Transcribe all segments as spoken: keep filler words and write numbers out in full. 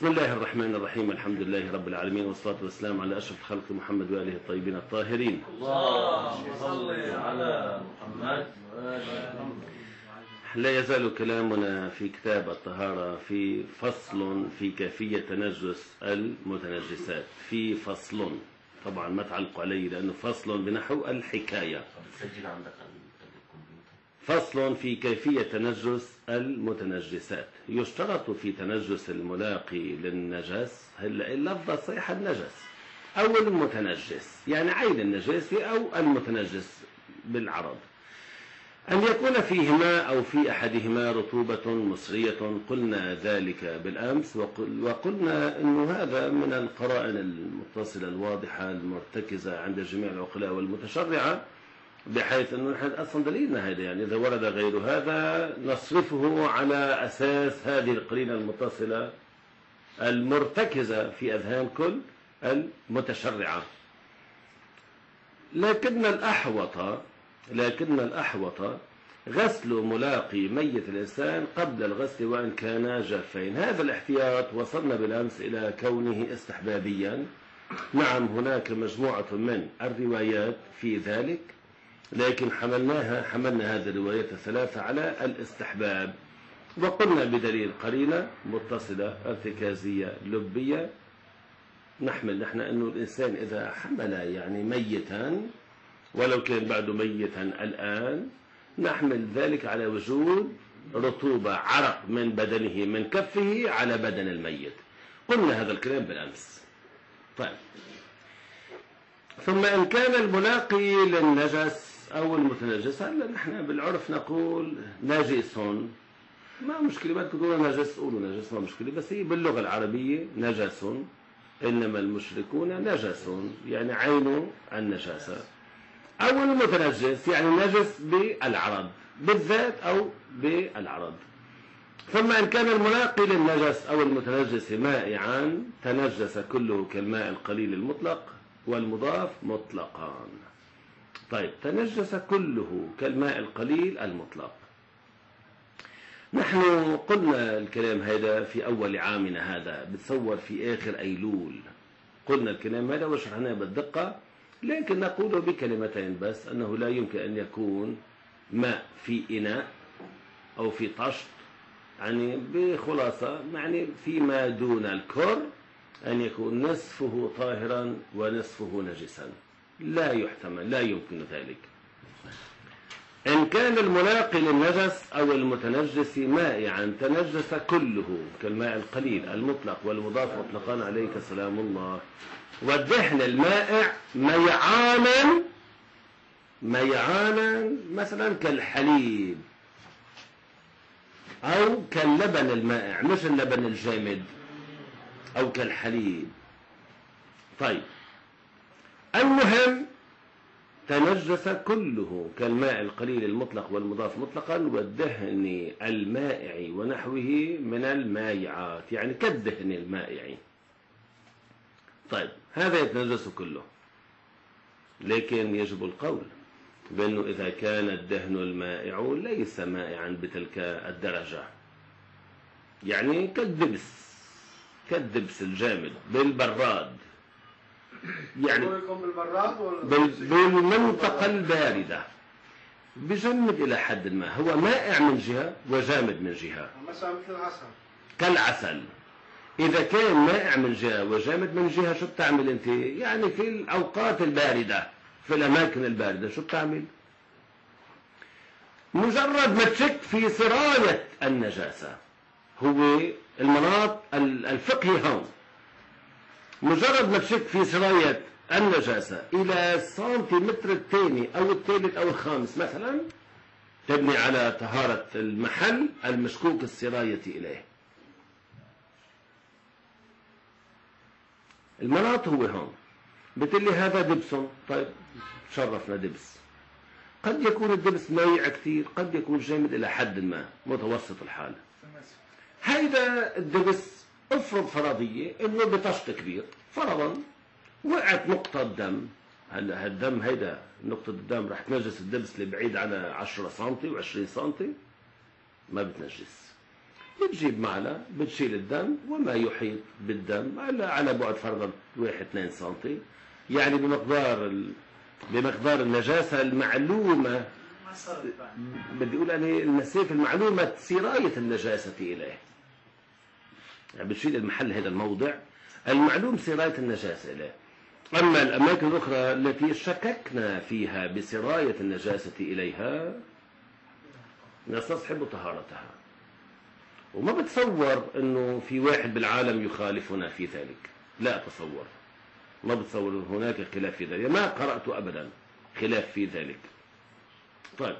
بسم الله الرحمن الرحيم. الحمد لله رب العالمين، والصلاة والسلام على أشرف الخلق محمد وآله الطيبين الطاهرين. اللهم صل على محمد. لا يزال كلامنا في كتاب الطهارة في فصل في كيفية تنجس المتنجسات. في فصل، طبعا ما تعلقوا علي لأنه فصل بنحو الحكاية. فصل في كيفية تنجس المتنجسات. يشترط في تنجس الملاقي للنجس، هلا اللفظة صيحة النجس أو المتنجس، يعني عين النجس أو المتنجس بالعرض، أن يكون فيهما أو في أحدهما رطوبة مصرية. قلنا ذلك بالأمس، وقلنا أن هذا من القرائن المتصلة الواضحة المرتكزة عند جميع العقلاء والمتشرعة، بحيث أنه نحن أصلا دليلنا هذا، يعني إذا ورد غير هذا نصرفه على أساس هذه القرينة المتصلة المرتكزة في أذهان كل المتشرعة. لكن الأحوط لكن الأحوط غسل ملاقي ميت الإنسان قبل الغسل وإن كان جافين. هذا الاحتياط وصلنا بالأمس إلى كونه استحبابيا. نعم، هناك مجموعة من الروايات في ذلك، لكن حملناها حملنا هذه الروايات الثلاثة على الاستحباب، وقلنا بدليل قرينة متصلة ارتكازية لبية نحمل نحن أنه الإنسان إذا حمل يعني ميتا ولو كان بعده ميتا الآن، نحمل ذلك على وجود رطوبة عرق من بدنه من كفه على بدن الميت. قلنا هذا الكلام بالأمس. طيب، ثم إن كان الملاقي للنجس أو المتنجس، هلا نحن بالعرف نقول نجس، ما مشكلة، ما تقولوا نجس قولوا نجس، ما مشكلة، بس هي باللغة العربية نجس. إنما المشركون نجس، يعني عين النجاسة. أو المتنجس يعني نجس بالعرض بالذات أو بالعرض. ثم إن كان الملاقي للنجس أو المتنجس مائعا، تنجس كله كالماء القليل المطلق والمضاف مطلقان. طيب، تنجس كله كالماء القليل المطلق. نحن قلنا الكلام هذا في أول عامنا، هذا بتصور في آخر أيلول قلنا الكلام هذا وشرحناه بالدقة، لكن نقوله بكلمتين بس، أنه لا يمكن أن يكون ماء في إناء أو في طشت، يعني بخلاصة يعني فيما دون الكر، أن يكون نصفه طاهرا ونصفه نجسا. لا يحتمل، لا يمكن ذلك. إن كان الملاقي للنجس أو المتنجس مائعا، تنجس كله كالماء القليل المطلق والمضاف مطلقان عليك سلام الله. والدهن المائع ميعانا ميعانا مثلا كالحليب أو كاللبن المائع، مش اللبن الجامد، أو كالحليب. طيب، المهم تنجس كله كالماء القليل المطلق والمضاف مطلقا، والدهن المائع ونحوه من المائعات، يعني كالدهن المائع. طيب، هذا يتنجس كله، لكن يجب القول بأنه إذا كان الدهن المائع ليس مائعا بتلك الدرجة، يعني كالدبس كالدبس الجامد بالبراد، يعني بالمنطقة الباردة بجمد إلى حد ما، هو مائع من جهة وجامد من جهة، مثلا مثل العسل كالعسل. إذا كان مائع من جهة وجامد من جهة، شو بتعمل أنت؟ يعني في الأوقات الباردة في الأماكن الباردة شو بتعمل؟ مجرد ما تشك في سراية النجاسة، هو المناط الفقهي هون، مجرد ما تشك في سراية النجاسة إلى السنتيمتر الثاني أو الثالث أو الخامس مثلا، تبني على طهارة المحل المشكوك السراية إليه. المناط هو هون. بتقلي هذا دبس، طيب شرفنا دبس، قد يكون الدبس مايع كثير، قد يكون جامد إلى حد ما متوسط الحال. هيدا الدبس افرض فرضية انه بطشت كبير، فرضا وقعت نقطة دم، هلا هالدم هيدا نقطة الدم رح تنجس الدبس اللي بعيد على عشرة سنتي وعشرين سنتي؟ ما بتنجس. بتجيب معلقة بتشيل الدم وما يحيط بالدم على بعد فرضا واحد اثنين سنتي، يعني بمقدار ال... بمقدار النجاسة المعلومة، بدي أقول أنا المسافة المعلومة سراية النجاسة إليه، يعني بتشيل المحل هذا الموضع المعلوم سراية النجاسة إليه. أما الأماكن الأخرى التي شككنا فيها بسراية النجاسة إليها نستصحب طهارتها، وما بتصور أنه في واحد بالعالم يخالفنا في ذلك، لا أتصور، ما بتصور هناك خلاف في ذلك، ما قرأت أبدا خلاف في ذلك. طيب،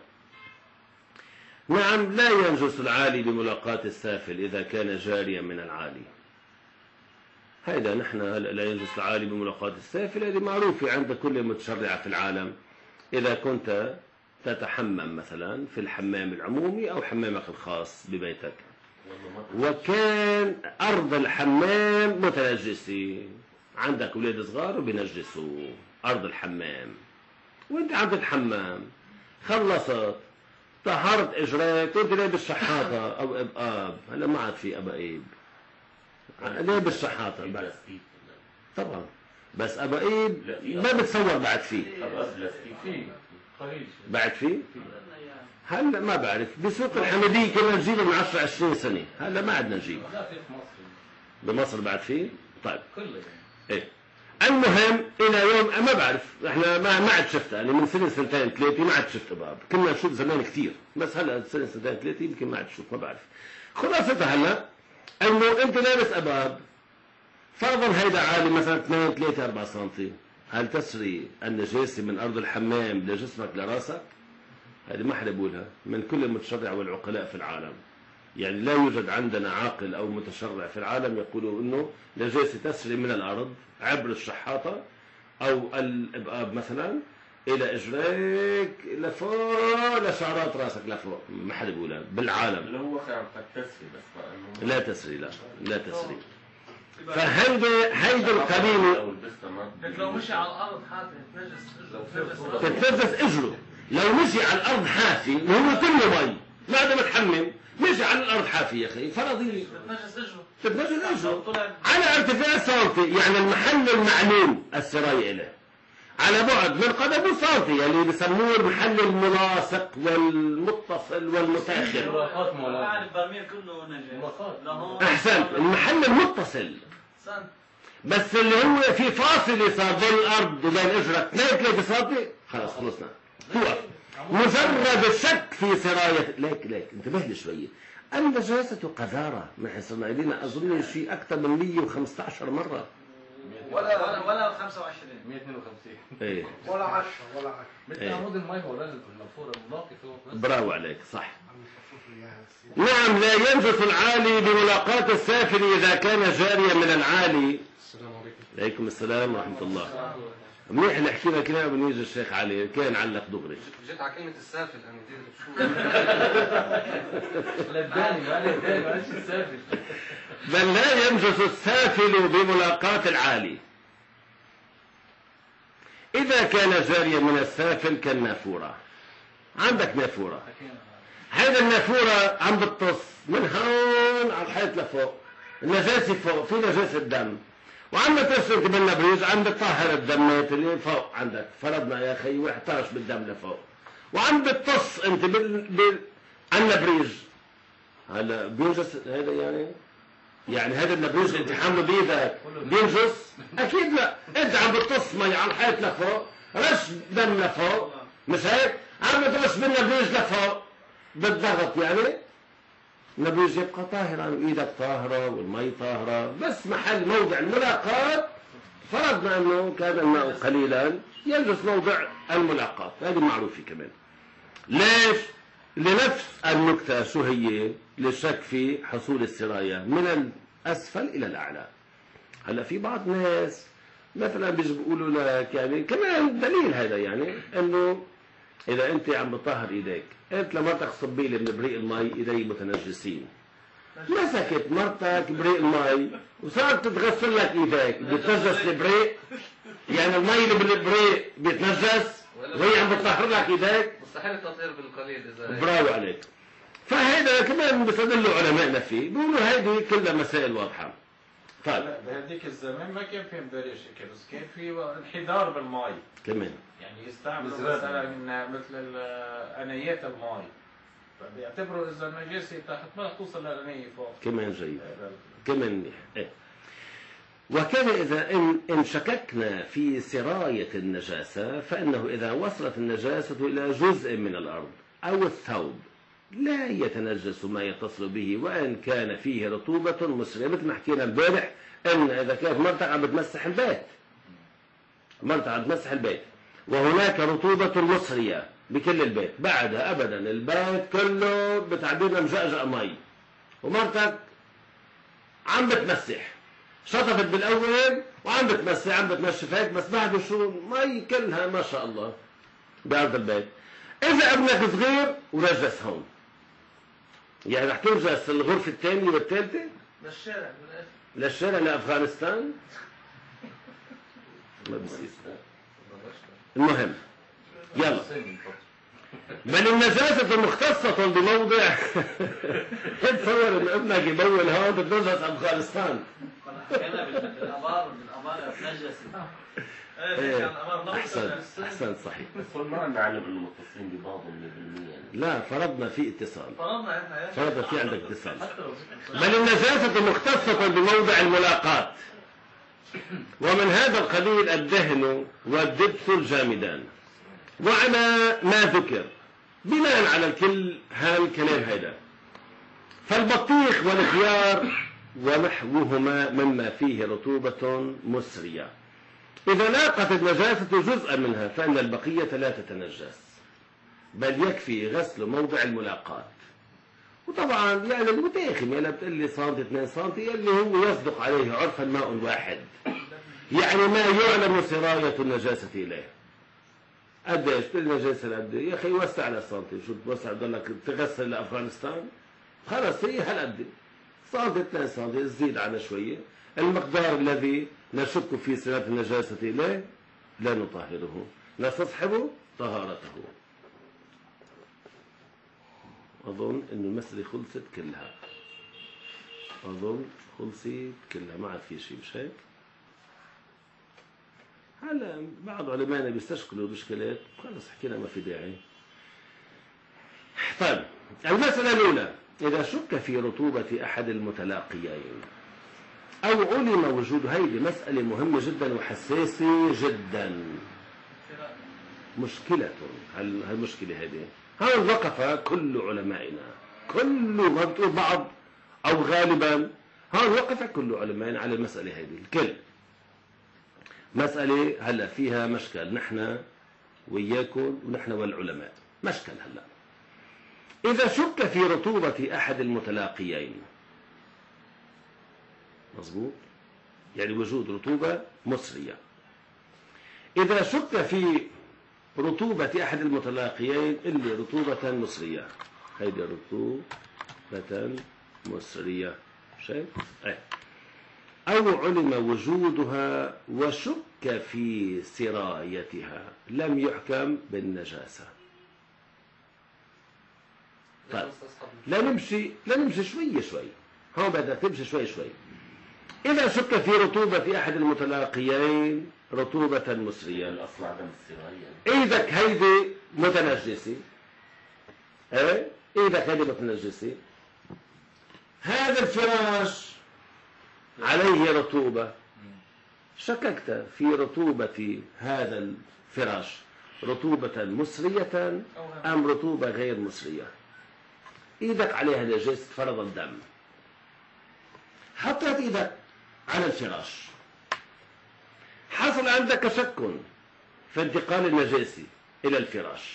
نعم، لا ينجس العالي بملاقاة السافل إذا كان جاريا من العالي. هذا نحن لا ينجس العالي بملاقاة السافل، هذه معروفة عند كل متشرع في العالم. إذا كنت تتحمم مثلا في الحمام العمومي أو حمامك الخاص ببيتك وكان أرض الحمام متنجسة، عندك أولاد صغار وبينجسوا أرض الحمام وأنت عم تتحمم، خلصت طهرت إجريك وأنت لابس شحاطة أو إبقاب، هلا ما عاد في أبقيب، لابس شحاطة طبعا، بس أبقيب ما بتصور بعد فيه، بعد فيه هلا ما بعرف، بسوق الحمدية كنا نجيبه من عشرة عشرين سنة، هلا ما عدنا نجيبه. بمصر بعد فيه؟ طيب ايه المهم الى يوم ما بعرف، احنا ما ما عاد شفتها، يعني من سنه سنتين ثلاثه ما عاد شفت اباب، كنا نشوف زمان كثير، بس هلا سنه سنتين ثلاثه يمكن ما عاد شوف، ما بعرف. خلاصتها هلا انه انت لابس اباب، فرضا هيدا عالي مثلا اثنين ثلاثة أربعة سنتي، هل تسري النجاسه من ارض الحمام لجسمك لراسك؟ هذه ما حدا بيقولها من كل المتشرع والعقلاء في العالم، يعني لا يوجد عندنا عاقل أو متشرع في العالم يقولوا إنه نجاسة تسري من الأرض عبر الشحاطة أو الإبقاب مثلا إلى إجريك لفوق لشعرات راسك لفوق، ما حدا بيقولها بالعالم. اللي هو خيار تسري بس بقى لا تسري، لا لا تسري. فهيدي هيدي القرينة لو مشي على الأرض حافي تتنجس تتنجس إجره، لو مشي على الأرض حافي وهو كله مي ما دام متحمم، مشي على الأرض حافي يا أخي فرضي تتنجس إجره، تتنجس إجره على ارتفاع سنتي، يعني المحل المعلوم السراية له على بعد من قدمه سنتي، يعني اللي بسموه المحل الملاصق والمتصل والمتأخر. أعرف برميل كله نجس. أحسن، المحل المتصل بس اللي هو في فاصل صار بين الأرض وبين إجرك اثنين ثلاثة سنتي، خلاص خلصنا. هو مجرد الشك في سراية، ليك ليك انتبه لي شوية، النجاسة قذارة، ما صرنا إلينا أظن شيء أكثر من مية وخمسة عشر مرة ولا ولا ولا خمسة وعشرين مية واثنين وخمسين ايه ولا عشرة ولا عشرة مثل عمود المي هو لازم المنفورة الملاقي فوق. برافو عليك، صح. نعم، لا ينجس العالي بملاقاة السافل إذا كان جاريا من العالي. السلام عليكم. عليكم السلام ورحمة الله. منيح اللي حكينا كلام ابن يجي الشيخ علي كان علق دغري. جيت على كلمة السافل أنا دي لا الداني ما له الداني ما لهش السافل. بل لا ينجس السافل بملاقاة العالي إذا كان جاريا من السافل كالنافورة. عندك نافورة، هذا النافورة عم بتطص من هون على الحيط لفوق، النجاسة فوق، في نجاسة دم، وعم ترسل بالنبريج عم بتطهر الدمات اللي فوق عندك، فرضنا يا اخي واحد طرش بالدم لفوق وعم بتطص انت بال بال النبريج، هلا بينجس هذا؟ يعني يعني هذا النبريج انت حامله بايدك بينجس؟ اكيد لا، انت عم بتطص مي على الحيط لفوق، رش دم لفوق، مش هيك؟ عم بترش بالنبريج لفوق بالضغط، يعني النبريج يبقى طاهرا وايدك طاهره والمي طاهره، بس محل موضع الملاقاة فرضنا انه كان الماء قليلا ينجس موضع الملاقاة، هذه معروفه كمان. ليش؟ لنفس النكته، شو هي؟ للشك في حصول السرايه من الاسفل الى الاعلى. هلا في بعض ناس مثلا بيجوا بيقولوا لك، يعني كمان دليل هذا، يعني انه إذا أنت عم بطهر إيديك، أنت لمرتك صبي لي من بريق المي إيدي متنجسين، مسكت مرتك بريق المي وصارت تغسل لك إيديك، بتنجس البريق؟ يعني المي اللي بالبريق بيتنجس وهي عم بتطهر لك إيديك؟ مستحيل التطهير بالقليل إذا برافو عليك. فهذا كمان بيستدلوا علمائنا فيه، بيقولوا هذه كلها مسائل واضحة. طيب لا بهديك الزمان ما كان في مدارج هيك، بس كان في انحدار بالماء، كمان يعني يستعملوا بزرار. مثلا من مثل ال- انيات الماء، فبيعتبروا اذا النجاسه تحت ما رح توصل للانيه فوق. كمان جيد، كمان منيح. إيه. وكذا إذا إن, إن شككنا في سراية النجاسة، فإنه إذا وصلت النجاسة إلى جزء من الأرض أو الثوب لا يتنجس ما يتصل به وإن كان فيه رطوبة مسرية. مثل ما حكينا البارح أن إذا كانت مرتك عم بتمسح البيت، مرتك عم بتمسح البيت وهناك رطوبة مسرية بكل البيت، بعدها أبدا البيت كله بتعبيرنا مجأجأ مي، ومرتك عم بتمسح، شطفت بالاول وعم بتمسح عم بتنشف هيك، بس بعده شو مي كلها ما شاء الله بارض البيت. اذا ابنك صغير ونجس هون، يعني رح تنجس الغرفه الثانيه والثالثه للشارع بالاخر. للشارع لافغانستان؟ ما بصير. المهم يلا، بل النجاسة مختصة بموضع. تصور ان ابنك يبول هون بتنجس افغانستان. حكينا بالابار بالابار بنجس. إيه، احسن احسن صحيح. بس ما نعلم انه متصلين ببعضهم مية بالمية يعني. لا فرضنا في اتصال، فرضنا احنا فرضنا في عندك اتصال. حتى لو بل النجاسة مختصة بموضع الملاقاة، ومن هذا القبيل الدهن والدبس الجامدان. وعلى ما ذكر بناء على الكل هالكلام هذا، فالبطيخ والخيار ونحوهما مما فيه رطوبة مسرية إذا لاقت النجاسة جزءا منها فإن البقية لا تتنجس، بل يكفي غسل موضع الملاقاة. وطبعا يعني المتاخم يلا بتقول لي سنتي اثنين سنتي اللي هو يصدق عليه عرفا ماء واحد، يعني ما يعلم سراية النجاسة إليه. قديش النجاسة قد يا أخي وسع على سنتي، شو توسع تضلك تغسل لأفغانستان؟ خلص هي هالقد سنتي اثنين سنتي، تزيد على شوية المقدار الذي نشك في سراية النجاسة إليه لا نطهره، نستصحب طهارته. أظن إنه المسألة خلصت كلها، أظن خلصت كلها، ما عاد في شيء مش هيك؟ هلا بعض علمائنا بيستشكلوا بإشكالات، خلص حكينا ما في داعي. طيب المسألة الأولى، إذا شك في رطوبة أحد المتلاقيين أو علم وجود، هيدي مسألة مهمة جدا وحساسة جدا، مشكلة. هالمشكلة هذه هون وقف كل علمائنا، كل ما بتقول بعض أو غالبا هون وقف كل علمائنا على المسألة هذه الكل. مسألة هلا فيها مشكل نحن وياكم ونحن والعلماء، مشكل هلا. إذا شك في رطوبة أحد المتلاقيين، مظبوط، يعني وجود رطوبة مسرية، إذا شك في رطوبة أحد المتلاقيين اللي رطوبة مسرية، هيدي رطوبة مسرية شايف؟ أي. أو علم وجودها وشك في سرايتها لم يحكم بالنجاسة. طيب لا نمشي لا نمشي شوي شوي، هون بدك تمشي شوي شوي. إذا شك في رطوبة أحد المتلاقيين رطوبة مسرية، الأصل عدم السراية. إيدك هيدي متنجسة، إيه إيدك هيدي متنجسة، هذا الفراش عليه رطوبة، شككت في رطوبة هذا الفراش رطوبة مسرية أم رطوبة غير مسرية. إيدك عليها نجاسة فرض الدم، حطيت إيدك على الفراش، حصل عندك شك في انتقال النجاسة إلى الفراش،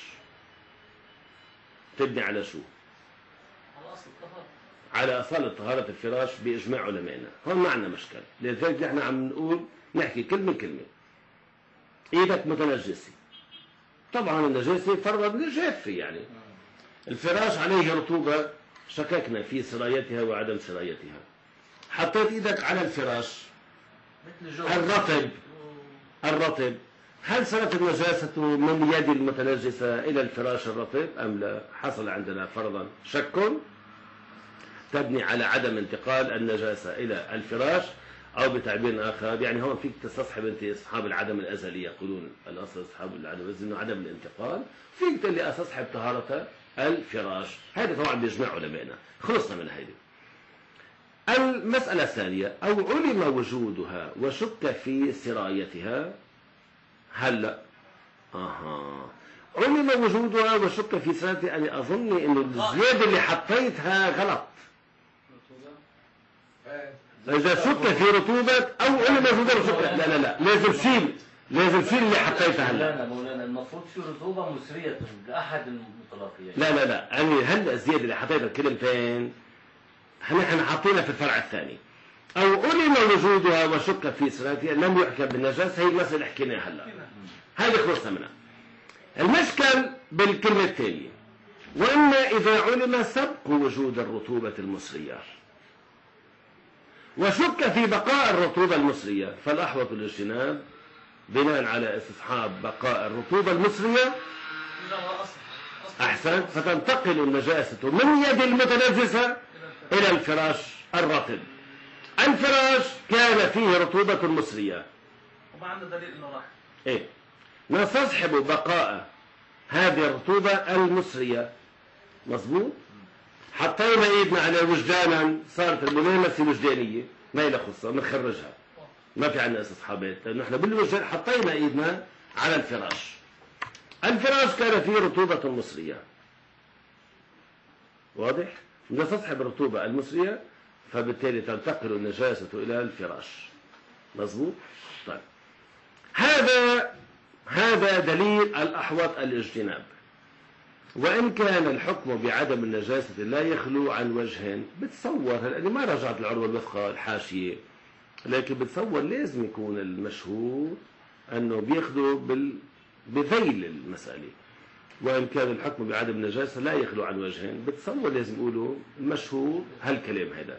تبني على شو؟ على اصل الطهارة، على أصالة طهارة الفراش بإجماع علمائنا. هون ما عندنا مشكل، لذلك نحن عم نقول نحكي كلمة كلمة. إيدك متنجسة، طبعا النجاسة فرضا جافة، يعني الفراش عليه رطوبة، شككنا في سرايتها وعدم سرايتها، حطيت إيدك على الفراش مثل جو الرطب، الرطب هل صارت النجاسة من يد المتنجسة إلى الفراش الرطب أم لا؟ حصل عندنا فرضا شك تبني على عدم انتقال النجاسة إلى الفراش، أو بتعبير آخر يعني هون فيك تستصحب أنت أصحاب العدم الأزلي، يقولون الأصل أصحاب العدم الأزلي إنه عدم الانتقال، فيك تقول أستصحب طهارة الفراش. هذا طبعا بيجمع علمائنا، خلصنا من هذه. المسألة الثانية، أو علم وجودها وشك في سرايتها. هلا اها علم وجودها وشك في سرايتها، يعني اظن انه الزياده اللي حطيتها غلط. اذا شك في رطوبه او علم وجودها وشك، لا لا لا لازم شيل، لازم شيل اللي حطيتها هلا. مولانا مولانا المفروض في رطوبه مسريه لاحد المتلاقيين. لا لا لا يعني هلا الزياده اللي حطيتها كلمتين نحن حاطينها في الفرع الثاني. أو علم وجودها وشك في سرايتها لم يحكم بالنجاسة، هي المسألة اللي حكيناها هلا، هذه خلصنا منها. المشكل بالكلمة التالية، وإما إذا علم سبق وجود الرطوبة المصرية وشك في بقاء الرطوبة المصرية، فالأحوط الاجتناب بناء على استصحاب بقاء الرطوبة المصرية أحسن، فتنتقل النجاسة من يد المتنجسة إلى الفراش الرطب. الفراش كان فيه رطوبة مصرية وما عندنا دليل انه راح. ايه نستصحب بقاء هذه الرطوبة المصرية، مظبوط. حطينا ايدنا على وجدانا، صارت الملامسة وجدانية ما لها خصة، بنخرجها، ما في عندنا استصحابات، لانه احنا بالوجدان حطينا ايدنا على الفراش. الفراش كان فيه رطوبة مصرية، واضح؟ نستصحب الرطوبة المصرية، فبالتالي تنتقل النجاسة إلى الفراش، مظبوط؟ طيب هذا هذا دليل الأحوط الاجتناب. وإن كان الحكم بعدم النجاسة لا يخلو عن وجه، بتصور لأني ما رجعت العروة الوثقى الحاشية، لكن بتصور لازم يكون المشهور أنه بياخذوا بال... بذيل المسألة. وإن كان الحكم بعدم النجاسة لا يخلو عن وجهين، بتصور لازم يقولوا المشهور هالكلام هذا،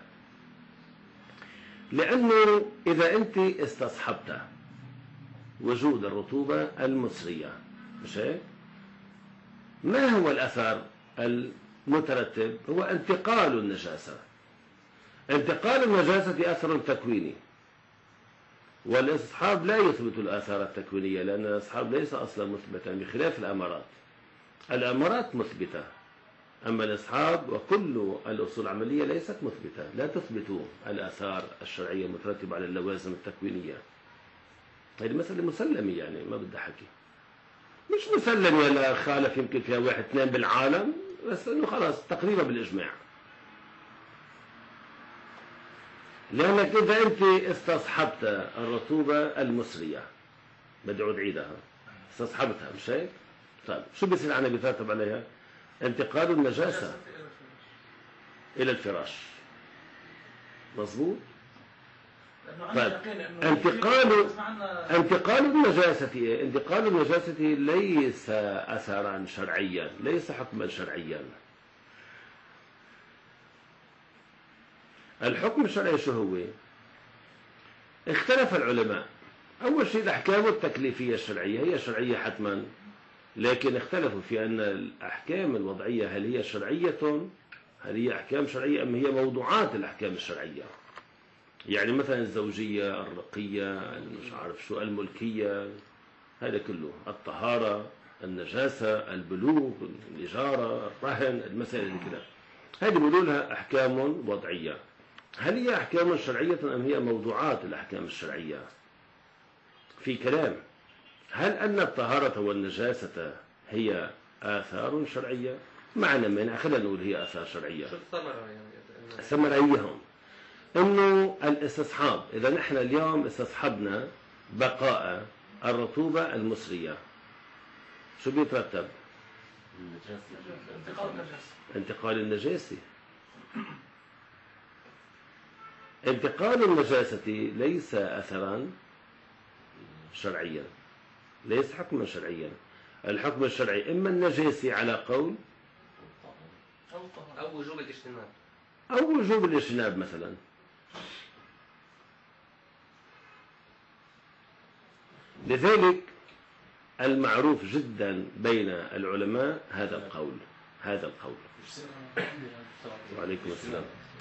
لأنه إذا أنت استصحبت وجود الرطوبة المصرية، مش هيك؟ ما هو الأثر المترتب؟ هو انتقال النجاسة. انتقال النجاسة أثر تكويني، والاستصحاب لا يثبت الآثار التكوينية، لأن الاستصحاب ليس أصلا مثبتا بخلاف الأمارات. الأمارات مثبتة، أما الإسحاب وكل الأصول العملية ليست مثبتة، لا تثبت الآثار الشرعية المترتبة على اللوازم التكوينية. هذه مسألة مسلمة، يعني ما بدها حكي، مش مسلمة ولا خالف يمكن فيها واحد اثنين بالعالم، بس إنه خلاص تقريبا بالإجماع. لأنك إذا أنت استصحبت الرطوبة المصرية، بدي أعود عيدها، استصحبتها مش هيك؟ طيب شو بيصير عنا بيترتب عليها؟ انتقال النجاسة إلى الفراش، مظبوط؟ طيب انتقال انتقال النجاسة انتقال النجاسة ليس أثرا شرعيا، ليس حكما شرعيا. الحكم الشرعي شو هو؟ اختلف العلماء. أول شيء الأحكام التكليفية الشرعية هي شرعية حتما، لكن اختلفوا في أن الأحكام الوضعية هل هي شرعية، هل هي أحكام شرعية أم هي موضوعات الأحكام الشرعية. يعني مثلا الزوجية، الرقية، مش عارف شو، الملكية، هذا كله، الطهارة، النجاسة، البلوغ، الإجارة، الرهن، المسائل اللي كده، هذه بيقولوا لها أحكام وضعية. هل هي أحكام شرعية أم هي موضوعات الأحكام الشرعية؟ في كلام. هل أن الطهارة والنجاسة هي آثار شرعية؟ معنى مانع، خلينا نقول هي آثار شرعية. شو الثمرة يعني؟ الثمرة أيهم؟ إنه الاستصحاب، إذا نحن اليوم استصحبنا بقاء الرطوبة المصرية، شو بيترتب؟ انتقال النجاسة. انتقال النجاسة. انتقال النجاسة ليس أثرا شرعيا، ليس حكما شرعيا. الحكم الشرعي إما النجاسة على قول أو وجوب الاجتناب أو وجوب الاجتناب مثلا. لذلك المعروف جدا بين العلماء هذا القول هذا القول وعليكم السلام.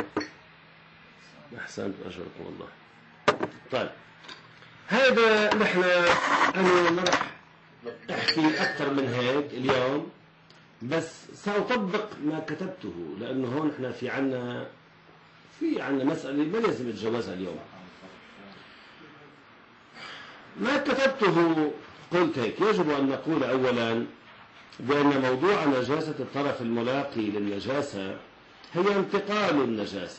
أحسنت أجركم الله. طيب هذا نحن أنا ما راح أحكي أكثر من هيك اليوم، بس سأطبق ما كتبته، لأنه هون نحن في عنا في عنا مسألة ما لازم نتجاوزها اليوم. ما كتبته قلت هيك: يجب أن نقول أولا بأن موضوع نجاسة الطرف الملاقي للنجاسة هي انتقال النجاسة.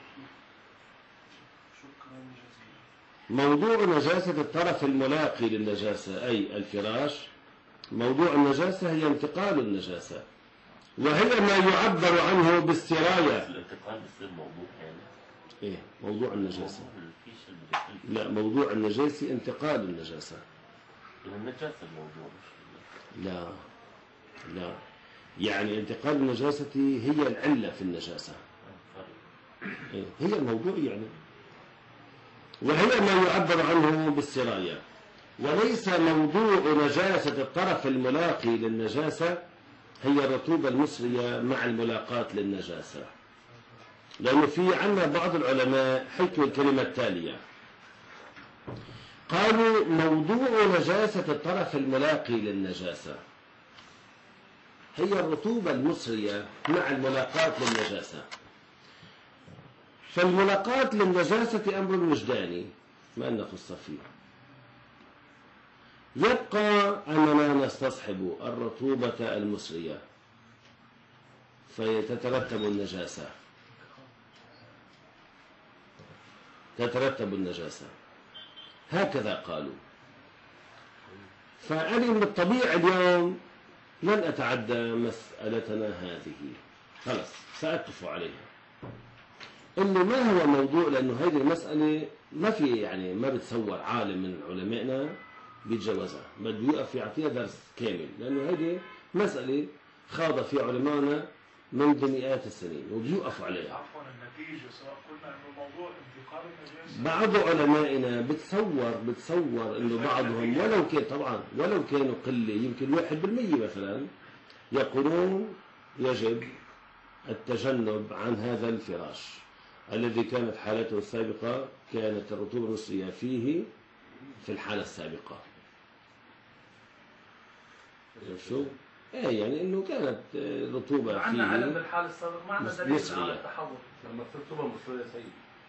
موضوع نجاسة الطرف الملاقي للنجاسة أي الفراش، موضوع النجاسة هي انتقال النجاسة، وهي ما يعبر عنه بالسراية. الانتقال بصير موضوع يعني إيه موضوع النجاسة؟ لا، موضوع النجاسة انتقال النجاسة. النجاسة الموضوع لا لا، يعني انتقال النجاسة هي العلة في النجاسة. إيه؟ هي الموضوع يعني، وهي ما يعبر عنه بالسراية، وليس موضوع نجاسة الطرف الملاقي للنجاسة هي الرطوبة المسرية مع الملاقاة للنجاسة. لأنه في عنا بعض العلماء حكوا الكلمة التالية: قالوا موضوع نجاسة الطرف الملاقي للنجاسة هي الرطوبة المسرية مع الملاقاة للنجاسة. فالملاقاة للنجاسة أمر وجداني ما نخص فيه، يبقى أننا نستصحب الرطوبة المسرية فتترتب النجاسة تترتب النجاسة هكذا قالوا. فأنا من الطبيعي اليوم لن أتعدى مسألتنا هذه، خلص سأتفق عليها اللي ما هو موضوع، لأنه هذه المسألة ما في يعني ما بتصور عالم من علمائنا بيتجاوزها، بده يقف يعطيها درس كامل، لأنه هذه مسألة خاض في علمائنا منذ مئات السنين وبيوقفوا عليها. عفوا النتيجة سواء قلنا انه موضوع انتقال النجاسة، بعض علمائنا بتصور بتصور انه بعضهم ولو كان طبعا ولو كانوا قلة يمكن واحد بالمية مثلا يقولون يجب التجنب عن هذا الفراش الذي كانت حالته السابقة كانت الرطوبة المسرية فيه في الحالة السابقة. شو؟ ايه يعني انه كانت رطوبة عندنا علم فيه بالحال السابق، ما عندنا دليل على التحول. لما في رطوبة مصرية سيء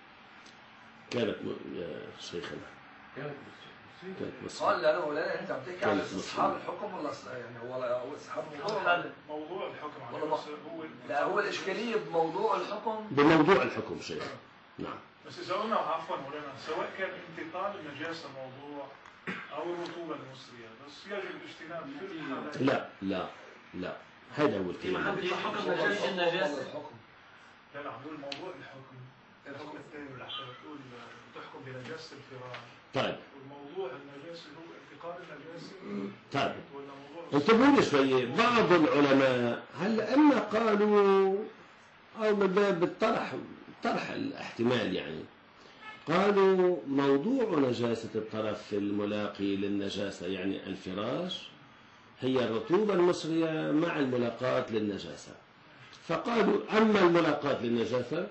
كانت م... يا شيخنا كانت كانت مصرية. قال لا لا ولا انت بتحكي عن كانت استصحاب مصرية. الحكم ولا أص- يعني هو هو استصحاب هو الموضوع؟ موضوع الحكم عليه والله بس هو لا هو الاشكاليه بموضوع الحكم. بموضوع الحكم شيخ. نعم. بس اذا قلنا عفوا مولانا سواء كان انتقال النجاسة موضوع او الرطوبة المسرية، بس يجب الاجتناب في كل الحالات. لا لا لا، هذا هو الكلام. في حكم نجاسة النجاسة الحكم لا لا، هو الموضوع الحكم الحكم الثاني اللي حتى بتقول تحكم بنجاسة الفراش، طيب والموضوع النجاسة هو انتقال النجاسة طيب ولا موضوع انتبهوا لي شوي. بعض العلماء هلا اما قالوا او من باب الطرح طرح الاحتمال يعني قالوا موضوع نجاسة الطرف الملاقي للنجاسة يعني الفراش هي الرطوبة المسرية مع الملاقاة للنجاسة، فقالوا أما الملاقاة للنجاسة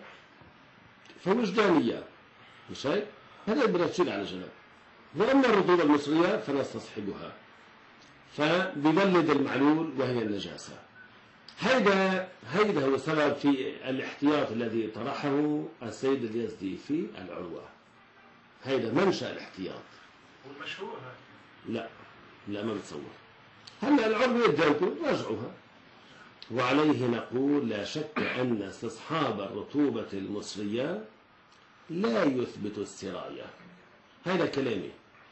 فوجدانية، مش هيك؟ هذا بدنا نشيل على جنب، وأما الرطوبة المسرية فنستصحبها فبيبلد المعلول وهي النجاسة. هيدا هيدا هو السبب في الاحتياط الذي طرحه السيد اليزدي في العروة. هيدا منشأ الاحتياط. والمشهور هذا لا لا ما بتصور. هلا العروة قدامكم راجعوها. وعليه نقول لا شك أن استصحاب الرطوبة المسرية لا يثبت السراية. هذا كلامي.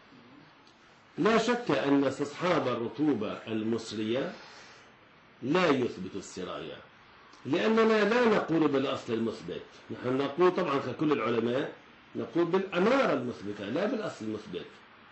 لا شك أن استصحاب الرطوبة المسرية لا يثبت السراية، لأننا لا نقول بالأصل المثبت، نحن نقول طبعا ككل العلماء نقول بالأمارة المثبتة لا بالأصل المثبت،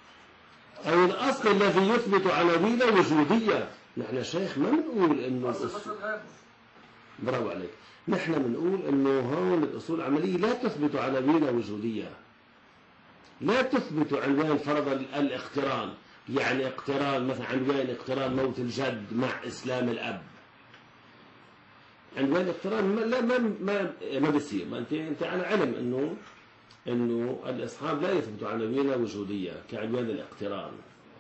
أو الأصل الذي يثبت عناوين وجودية. نحن شيخ ما بنقول إنه الأصول، برافو عليك، نحن بنقول إنه هون الأصول العملية لا تثبت عناوين وجودية، لا تثبت عنوان فرض الاقتران، يعني اقتران مثلا عنوان اقتران موت الجد مع إسلام الأب، عنوان اقتران ما لا ما ما ما بيصير. ما انت انت على علم انه انه الاصحاب لا يثبتوا عناوين وجوديه كعنوان الاقتران.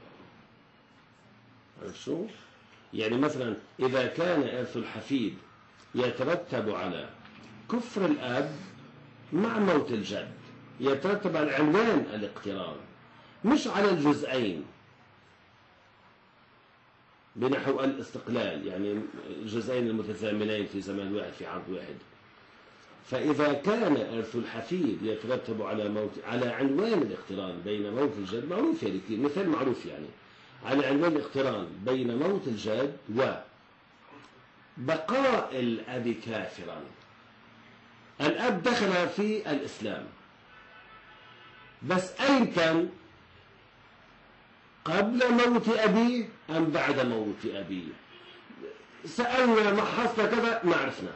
عرفت شو؟ يعني مثلا اذا كان ارث الحفيد يترتب على كفر الاب مع موت الجد، يترتب على عنوان الاقتران مش على الجزئين بنحو الاستقلال، يعني الجزئين المتزامنين في زمان واحد في عرض واحد. فإذا كان إرث الحفيد يترتب على موت على عنوان الاقتران بين موت الجد، معروف يعني مثال معروف يعني على عنوان الاقتران بين موت الجد وبقاء الأب كافرا. الأب دخل في الإسلام بس أين كان؟ قبل موت أبيه أم بعد موت أبيه؟ سألنا ما حصل كذا ما عرفنا.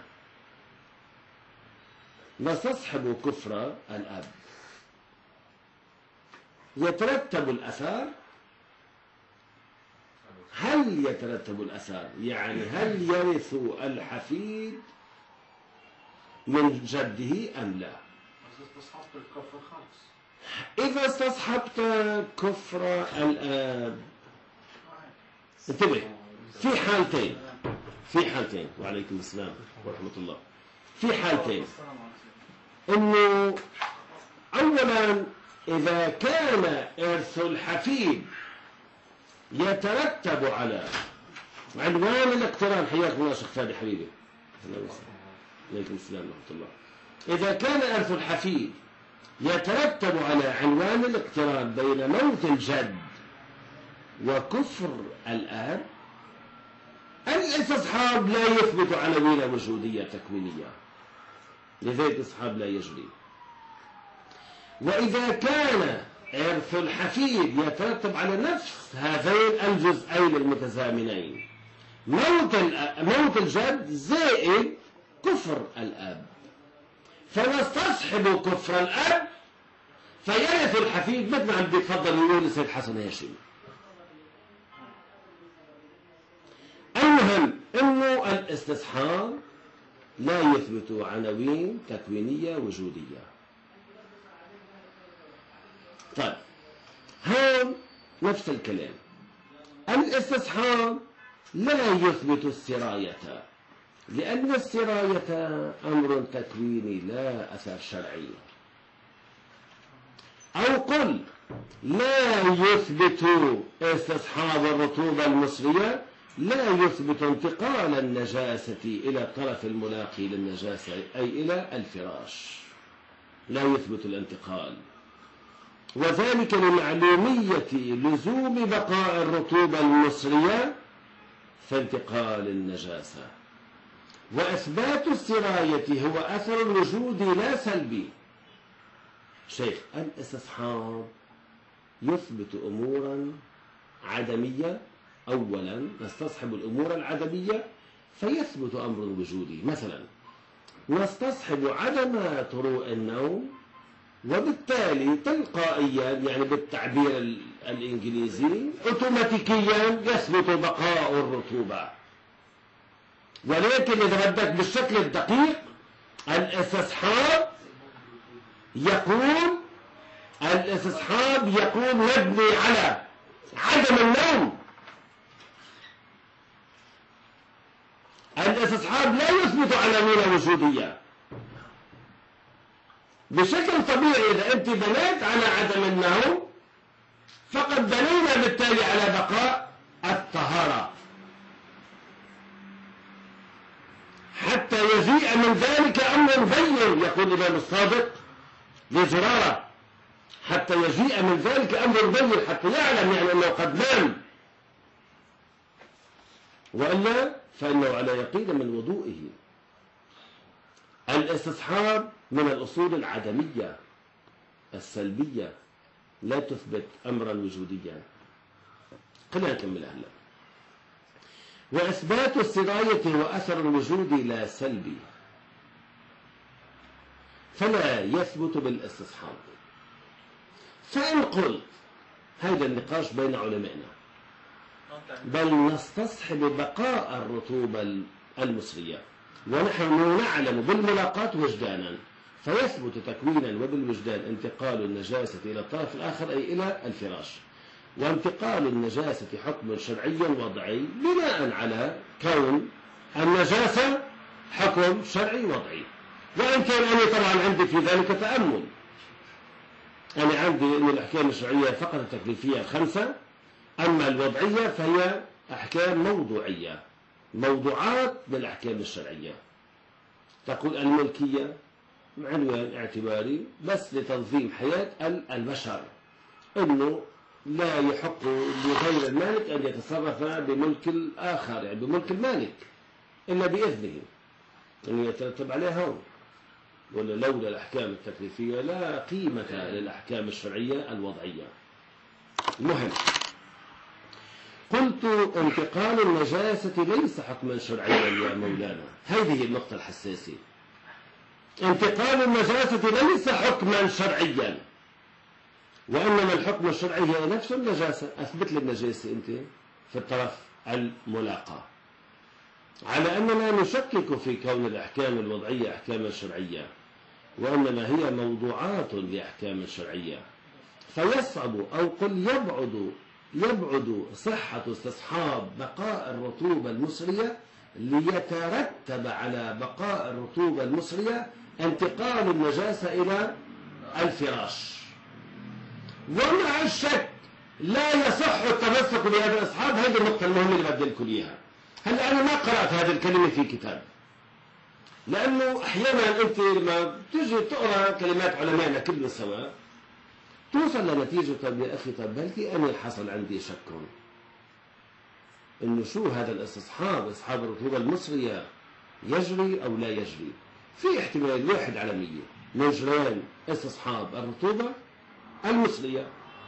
نستصحب كفر الأب. يترتب الأثار؟ هل يترتب الأثار؟ يعني هل يرث الحفيد من جده أم لا؟ استصحبت الكفر خالص. إذا استصحبت كفر الآب، انتبه، في حالتين في حالتين وعليكم السلام ورحمة الله. في حالتين، إنه أولا إذا كان إرث الحفيد يترتب على عنوان الاقتران، حياكم الله شيخ فادي حبيبي، عليكم السلام ورحمة الله. إذا كان إرث الحفيد يترتب على عنوان الاقتران بين موت الجد وكفر الآب، الاستصحاب لا يثبت عناوين وجودية تكوينية، لذلك الاستصحاب لا يجري. وإذا كان إرث الحفيد يترتب على نفس هذين الجزئين المتزامنين، موت موت الجد زائد كفر الآب، فنستصحب كفر الأب فيرث الحفيد مثل ما عم بيتفضل يقول السيد حسن هاشم. المهم انه الاستصحاب لا يثبت عناوين تكوينية وجودية. طيب هون نفس الكلام، الاستصحاب لا يثبت السراية، لأن السراية أمر تكويني لا أثر شرعي. أو قل لا يثبت استصحاب الرطوبة المصرية، لا يثبت انتقال النجاسة إلى الطرف الملاقي للنجاسة أي إلى الفراش، لا يثبت الانتقال، وذلك لمعلومية لزوم بقاء الرطوبة المصرية في انتقال النجاسة. وإثبات السراية هو أثر الوجود لا سلبي. شيخ الاستصحاب يثبت أمورا عدمية، أولا نستصحب الأمور العدمية فيثبت أمر وجودي. مثلا نستصحب عدم طروء النوم، وبالتالي تلقائيا يعني بالتعبير الإنجليزي أوتوماتيكيا يثبت بقاء الرطوبة. ولكن إذا بدك بالشكل الدقيق، الاستصحاب يقول الاستصحاب يقول مبني على عدم النوم. الاستصحاب لا يثبت عناوين وجودية بشكل طبيعي. إذا أنت بنيت على عدم النوم فقد بنينا بالتالي على بقاء الطهارة، حتى يجيء من ذلك أمر بين، يقول الإمام الصادق لزرارة، حتى يجيء من ذلك أمر بين، حتى يعلم يعني أنه قد نام، وإلا فإنه على يقين من وضوئه. الاستصحاب من الأصول العدمية السلبية، لا تثبت أمرا وجوديا. خلينا نكمل هلا. وإثبات السراية هو أثر الوجود لا سلبي، فلا يثبت بالاستصحاب. فإن قلت هذا النقاش بين علمائنا، بل نستصحب بقاء الرطوبة المصرية، ونحن نعلم بالملاقات وجدانا فيثبت تكوينا وبالوجدان انتقال النجاسة إلى الطرف الآخر أي إلى الفراش، وانتقال النجاسة حكم شرعي وضعي بناء على كون النجاسة حكم شرعي وضعي. وإن كان أنا طبعا عندي في ذلك تأمل، أنا عندي أن الأحكام الشرعية فقط التكليفية خمسة، أما الوضعية فهي أحكام موضوعية، موضوعات بالأحكام الشرعية. تقول الملكية عنوان اعتباري بس لتنظيم حياة البشر، أنه لا يحق لغير المالك أن يتصرف بملك الآخر، يعني بملك المالك إلا بإذنه، أن يترتب عليها هون. ولا لولا الأحكام التكليفية لا قيمة للأحكام الشرعية الوضعية. المهم قلت انتقال النجاسة ليس حكما شرعيا يا مولانا، هذه النقطة الحساسة. انتقال النجاسة ليس حكما شرعيا، وإنما الحكم الشرعي هي نفس النجاسة. أثبت لي النجاسة أنت في الطرف الملاقى، على أننا نشكك في كون الأحكام الوضعية أحكاما شرعية، وإنما هي موضوعات لأحكام شرعية. فيصعب أو قل يبعد يبعد صحة استصحاب بقاء الرطوبة المصرية ليترتب على بقاء الرطوبة المصرية انتقال النجاسة إلى الفراش. ومع الشك لا يصح التمسك بهذا الإصحاب. هذه النقطة المهمة اللي بدي لكم إياها. هلا أنا ما قرأت هذه الكلمة في كتاب، لأنه أحيانا أنت لما تيجي تقرأ كلمات علمائنا كلهم سوا توصل لنتيجة، طب يا أخي طب بلكي أنا حصل عندي شك إنه شو هذا الاستصحاب، استصحاب الرطوبة المصرية يجري أو لا يجري. في احتمال واحد على مية من جريان استصحاب الرطوبة المصرية،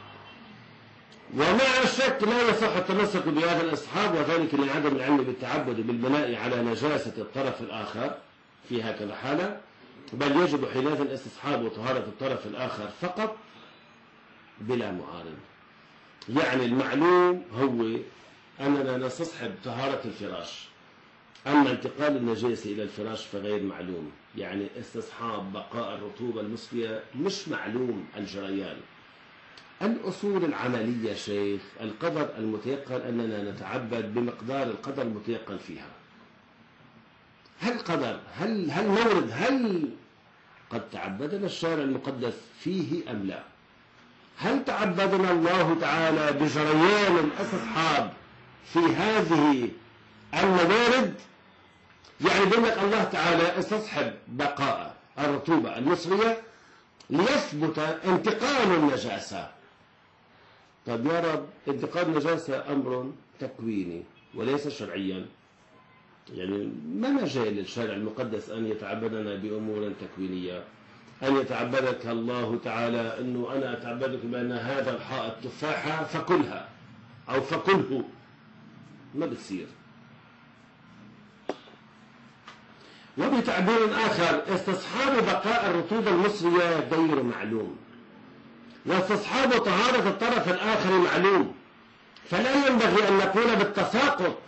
ومع الشك لا يصح التمسك بهذا الاستصحاب، وذلك لعدم العلم بالتعبد بالبناء على نجاسة الطرف الآخر في هكذا حالة، بل يجب حينئذ استصحاب وطهارة الطرف الآخر فقط بلا معارض. يعني المعلوم هو أننا نستصحب طهارة الفراش، أما انتقال النجاسة إلى الفراش فغير معلوم. يعني استصحاب بقاء الرطوبة المصرية مش معلوم الجريان. الأصول العملية شيخ القدر المتيقن أننا نتعبد بمقدار القدر المتيقن فيها. هل قدر هل هل مورد هل قد تعبدنا الشارع المقدس فيه أم لا؟ هل تعبدنا الله تعالى بجريان الاستصحاب في هذه الموارد؟ يعني بيقول لك الله تعالى استصحب بقاء الرطوبة المصرية ليثبت انتقال النجاسة. طب يا رب انتقال النجاسة أمر تكويني وليس شرعيا، يعني ما مجال للشارع المقدس أن يتعبدنا بأمور تكوينية، أن يتعبدك الله تعالى أنه أنا أتعبدك بأن هذا الحائط تفاحة فكلها أو فكله، ما بتصير. وبتعبير آخر استصحاب بقاء الرطوبة المصرية غير معلوم، واستصحاب طهارة الطرف الآخر معلوم، فلا ينبغي أن نقول بالتساقط،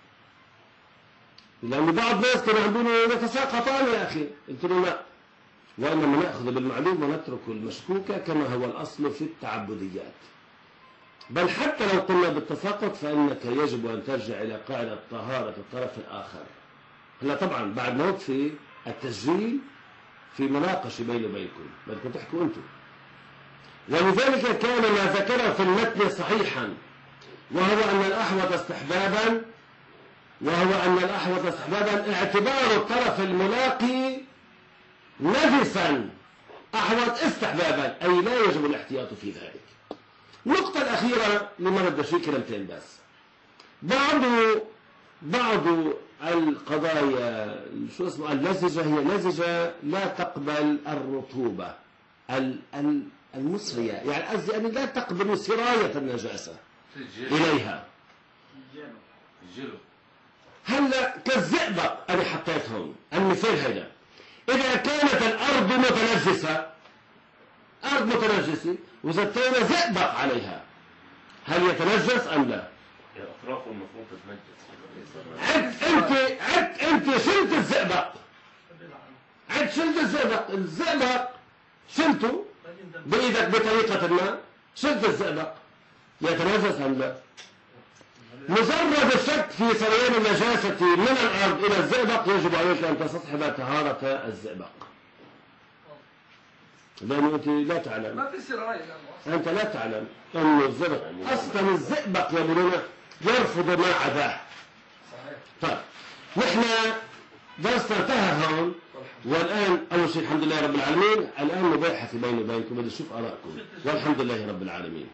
لأن بعض الناس كانوا يقولون يتساقطان يا أخي، قلت له لا، وإنما نأخذ بالمعلوم ونترك المشكوك كما هو الأصل في التعبديات. بل حتى لو قلنا بالتساقط فإنك يجب أن ترجع إلى قاعدة طهارة الطرف الآخر. هلا طبعا بعد ما في التسجيل في مناقشة بيني وبينكم بدكم تحكوا أنتم، ولذلك كان ما ذكره في المتن صحيحا، وهو أن الأحوط استحبابا وهو أن الأحوط استحبابا اعتبار الطرف الملاقي نجسا أحوط استحبابا، أي لا يجب الاحتياط في ذلك. النقطة الأخيرة لما بدي فيه كلمتين بس. بعض بعض القضايا شو اسمه اللزجة هي لزجة لا تقبل الرطوبة المصرية، يعني قصدي أن لا تقبل سراية النجاسة إليها. هلا كالزئبق أنا حطيتهم المثال هذا، إذا كانت الأرض متنجسة أرض متنجسة وزتينا زئبق عليها هل يتنجس أم لا؟ أطرافه المفروض تتنجس. عد أنت عد أنت شلت الزئبق، عد شلت الزئبق، الزئبق شلته بإيدك بطريقة ما، شلت الزئبق، يتنجس أم لا؟ مجرد الشك في سريان النجاسة من الأرض إلى الزئبق يجب عليك أن تستصحب طهارة الزئبق، لأنه أنت لا تعلم، ما في سراية لأنه أنت لا تعلم أن الزئبق أصلا الزئبق يا بنونا يرفض ما عداه. صحيح. طيب نحن درسنا انتهى هون، والآن أول شيء الحمد لله رب العالمين، الآن مباحث بيني وبينكم بدي أشوف آرائكم، والحمد لله رب العالمين.